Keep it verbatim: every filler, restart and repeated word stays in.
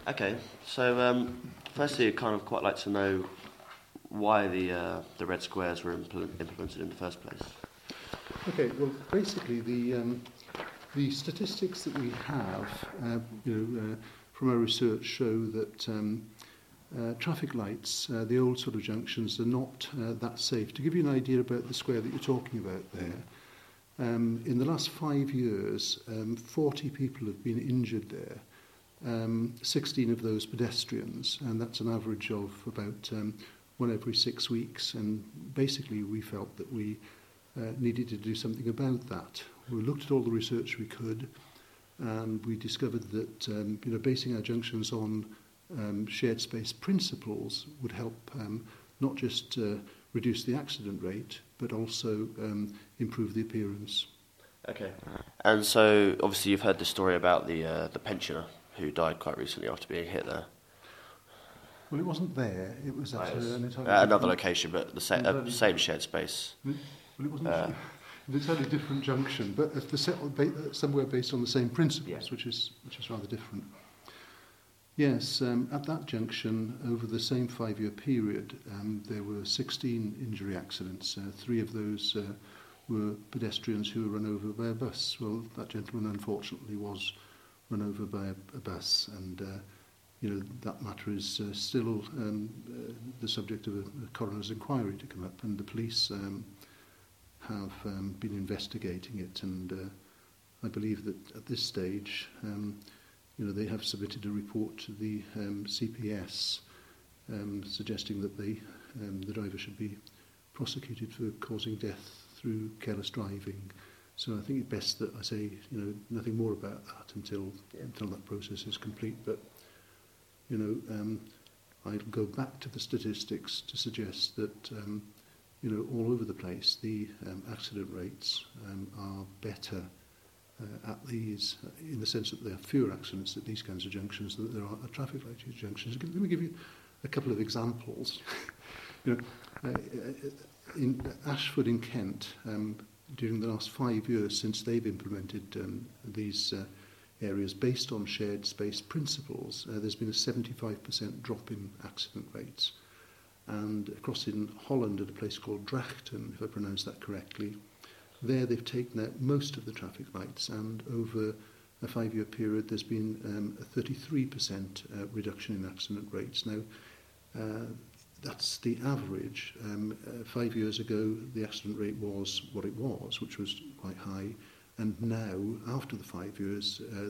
Okay, so um, firstly, I'd kind of quite like to know why the uh, the red squares were impl- implemented in the first place. Okay, well, basically the um, the statistics that we have, uh, you know, uh, from our research show that um, uh, traffic lights, uh, the old sort of junctions, are not uh, that safe. To give you an idea about the square that you're talking about there, um, in the last five years, um, forty people have been injured there. Um, sixteen of those pedestrians, and that's an average of about um, one every six weeks. And basically, we felt that we uh, needed to do something about that. We looked at all the research we could, and we discovered that um, you know, basing our junctions on um, shared space principles would help um, not just uh, reduce the accident rate, but also um, improve the appearance. Okay, and so obviously you've heard the story about the uh, the pensioner who died quite recently after being hit there. Well, it wasn't there. It was at Right, uh, an entirely uh, another different- location, but the sa- uh, same shared space. Well, it wasn't Uh, an entirely different junction, but at the set, ba- somewhere based on the same principles, Yeah. which is which is rather different. Yes, um, at that junction, over the same five-year period, um, there were sixteen injury accidents. Uh, three of those uh, were pedestrians who were run over by a bus. Well, that gentleman, unfortunately, was run over by a, a bus, and uh, you know that matter is uh, still um, uh, the subject of a, a coroner's inquiry to come up, and the police um, have um, been investigating it, and uh, I believe that at this stage, um, you know, they have submitted a report to the um, C P S um, suggesting that they, um, the driver should be prosecuted for causing death through careless driving. So I think it's best that I say, you know, nothing more about that until Yeah. until that process is complete. But you know, um, I'll go back to the statistics to suggest that um, you know, all over the place, the um, accident rates um, are better uh, at these, uh, in the sense that there are fewer accidents at these kinds of junctions than there are at traffic light junctions. Let me give you a couple of examples. you know, uh, in Ashford in Kent, um, during the last five years since they've implemented um, these uh, areas based on shared space principles, uh, there's been a seventy-five percent drop in accident rates. And across in Holland at a place called Drachten, if I pronounce that correctly, there they've taken out most of the traffic lights, and over a five-year period there's been um, a thirty-three percent uh, reduction in accident rates. Now, uh, that's the average. Um, uh, five years ago the accident rate was what it was, which was quite high, and now, after the five years, uh,